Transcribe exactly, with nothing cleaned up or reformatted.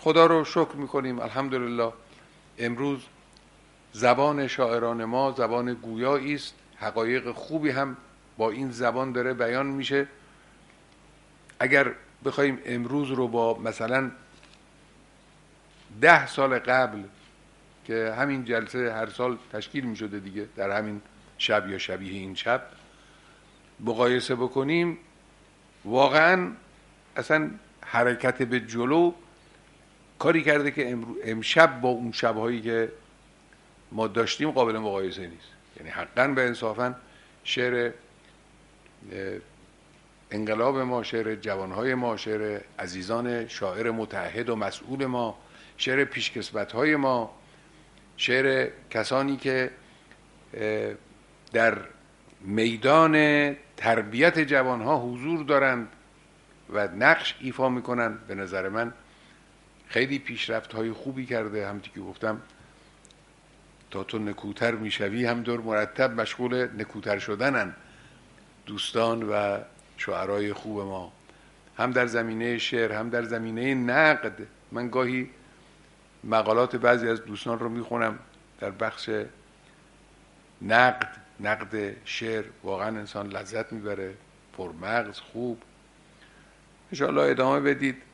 خدا رو شکر میکنیم الحمدلله امروز زبان شاعران ما زبان گویایی است، حقایق خوبی هم با این زبان داره بیان میشه. اگر بخوایم امروز رو با مثلا ده سال قبل که همین جلسه هر سال تشکیل می شده دیگه در همین شب یا شبیه این شب مقایسه بکنیم، واقعا اصلا حرکت به جلو کاری کرده که امشب با اون شبهایی که ما داشتیم قابل مقایسه نیست. یعنی حقا به انصافا شعر انقلاب ما، شعر جوانهای ما، شعر عزیزان شاعر متعهد و مسئول ما، شعر پیشکسوت‌های ما، شعر کسانی که در میدان تربیت جوانها حضور دارند و نقش ایفا میکنن، به نظر من خیلی پیشرفت‌های خوبی کرده. همونطور که گفتم تا تو نکوتر میشوی هم دور مرتب مشغول نکوتر شدنن دوستان و شعرای خوب ما، هم در زمینه شعر هم در زمینه نقد. من گاهی مقالات بعضی از دوستان رو میخونم در بخش نقد نقد شعر، واقعا انسان لذت میبره، پرمغز، خوب. ان شاء الله ادامه بدید.